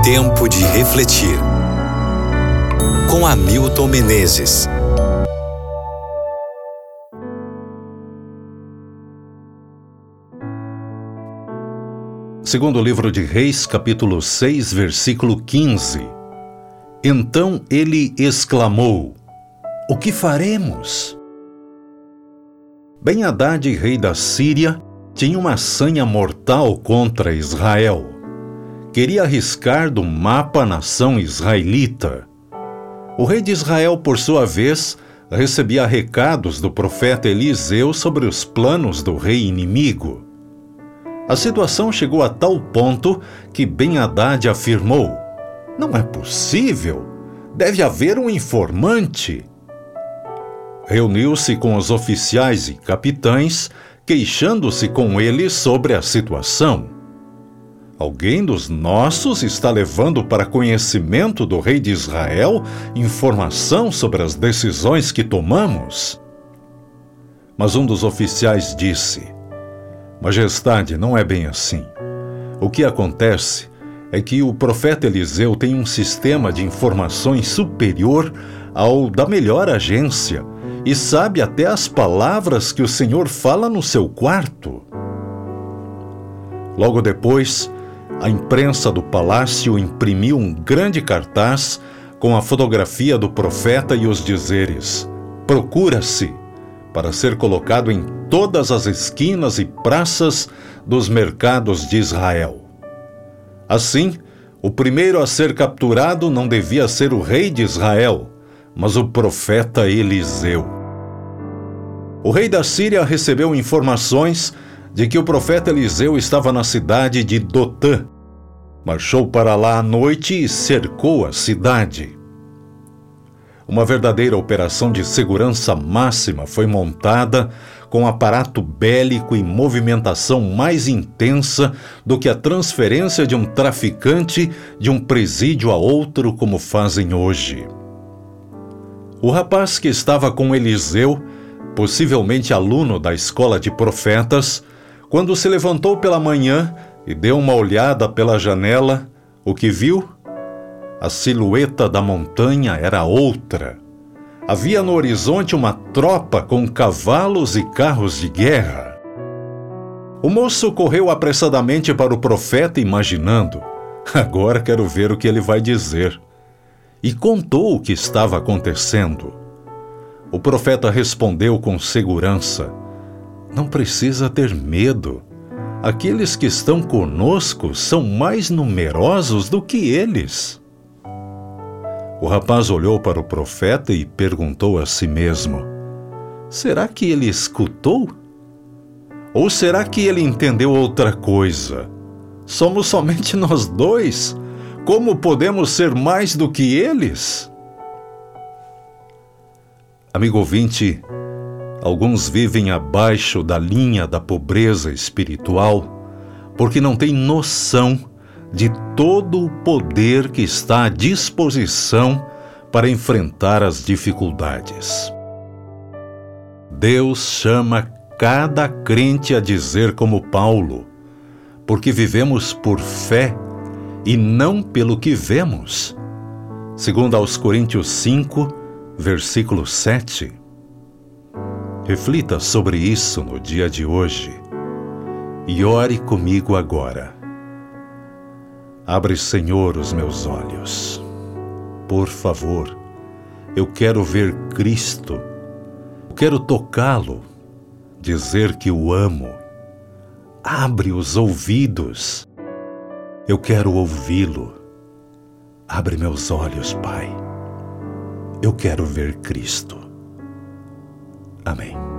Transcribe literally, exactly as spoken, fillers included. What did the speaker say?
Tempo de refletir. Com Hamilton Menezes. Segundo livro de Reis, capítulo seis, versículo quinze. Então ele exclamou: O que faremos? Ben-Hadad, rei da Síria, tinha uma sanha mortal contra Israel. Queria arriscar do mapa a nação israelita. O rei de Israel, por sua vez, recebia recados do profeta Eliseu sobre os planos do rei inimigo. A situação chegou a tal ponto que Ben-Hadad afirmou: Não é possível! Deve haver um informante! Reuniu-se com os oficiais e capitães, queixando-se com eles sobre a situação. Alguém dos nossos está levando para conhecimento do rei de Israel informação sobre as decisões que tomamos? Mas um dos oficiais disse: Majestade, não é bem assim. O que acontece é que o profeta Eliseu tem um sistema de informações superior ao da melhor agência e sabe até as palavras que o Senhor fala no seu quarto. Logo depois, a imprensa do palácio imprimiu um grande cartaz com a fotografia do profeta e os dizeres: Procura-se, para ser colocado em todas as esquinas e praças dos mercados de Israel. Assim, o primeiro a ser capturado não devia ser o rei de Israel, mas o profeta Eliseu. O rei da Síria recebeu informações de que o profeta Eliseu estava na cidade de Dotã. Marchou para lá à noite e cercou a cidade. Uma verdadeira operação de segurança máxima foi montada, com aparato bélico e movimentação mais intensa do que a transferência de um traficante de um presídio a outro, como fazem hoje. O rapaz que estava com Eliseu, possivelmente aluno da escola de profetas, quando se levantou pela manhã e deu uma olhada pela janela, o que viu? A silhueta da montanha era outra. Havia no horizonte uma tropa com cavalos e carros de guerra. O moço correu apressadamente para o profeta, imaginando: agora quero ver o que ele vai dizer. E contou o que estava acontecendo. O profeta respondeu com segurança: Não precisa ter medo. Aqueles que estão conosco são mais numerosos do que eles. O rapaz olhou para o profeta e perguntou a si mesmo: será que ele escutou? Ou será que ele entendeu outra coisa? Somos somente nós dois. Como podemos ser mais do que eles? Amigo ouvinte, alguns vivem abaixo da linha da pobreza espiritual porque não têm noção de todo o poder que está à disposição para enfrentar as dificuldades. Deus chama cada crente a dizer como Paulo: porque vivemos por fé e não pelo que vemos. Segundo aos Coríntios cinco, versículo sete. Reflita sobre isso no dia de hoje e ore comigo agora. Abre, Senhor, os meus olhos. Por favor, eu quero ver Cristo. Eu quero tocá-lo, dizer que o amo. Abre os ouvidos. Eu quero ouvi-lo. Abre meus olhos, Pai. Eu quero ver Cristo. Amém.